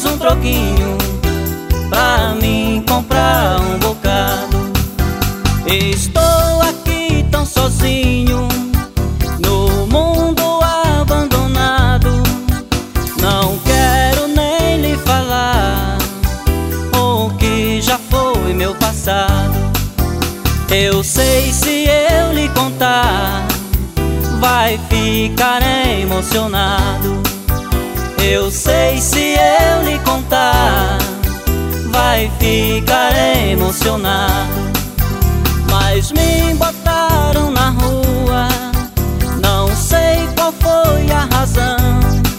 menos um troquinho pra mim comprar um bocado. Estou aqui tão sozinho no mundo abandonado. Não quero nem lhe falar o que já foi meu passado. Eu sei, se eu lhe contar, vai ficar emocionado. Eu sei, se eu lhe contar, vai ficar emocionado. Mas me botaram na rua, não sei qual foi a razão.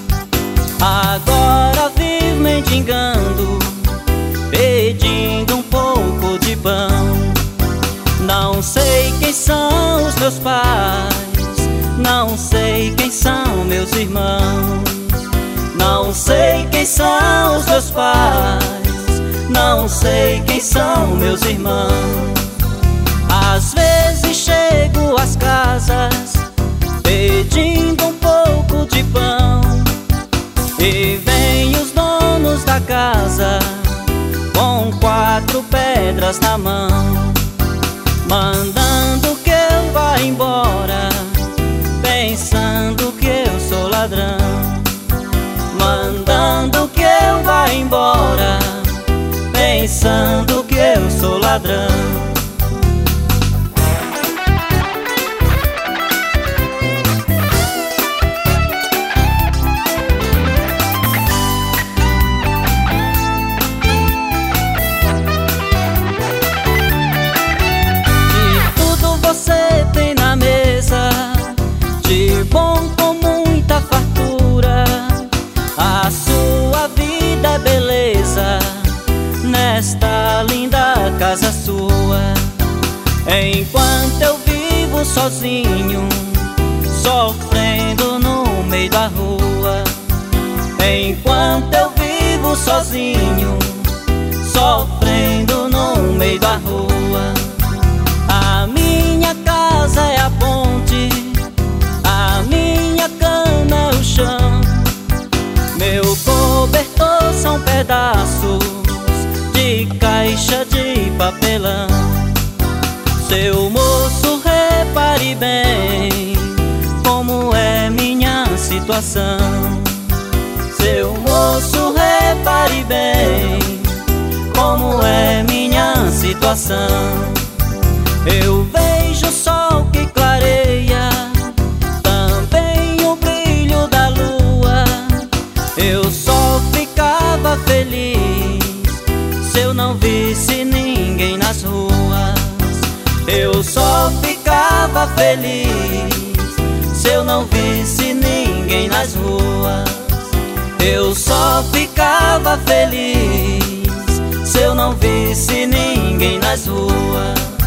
Agora vivo mendigando, pedindo um pouco de pão. Não sei quem são os meus pais, não sei quem são meus irmãos. Não sei quem são os meus pais, não sei quem são meus irmãos. Às vezes chego às casas pedindo um pouco de pão, e vem os donos da casa com 4 pedras na mão, mandando que eu vá embora, pensando que eu sou ladrão. Mandando que eu vá embora, pensando que eu sou ladrão. De tudo você tem na mesa, de bom com muita fartura. A sua vida é beleza nesta linda casa sua. Enquanto eu vivo sozinho, sofrendo no meio da rua. Enquanto eu vivo sozinho, sofrendo no meio da rua. A minha casa é a ponte, a minha cama é o chão. Meu cobertor são pedaços de caixa de papelão. Seu moço, repare bem como é minha situação. Seu moço, repare bem como é minha situação. Eu vejo o sol que clareia, também o brilho da lua. Eu só ficava feliz se eu não visse ninguém nas ruas. Eu só ficava feliz se eu não visse ninguém nas ruas. Eu só ficava feliz se eu não visse ninguém nas ruas.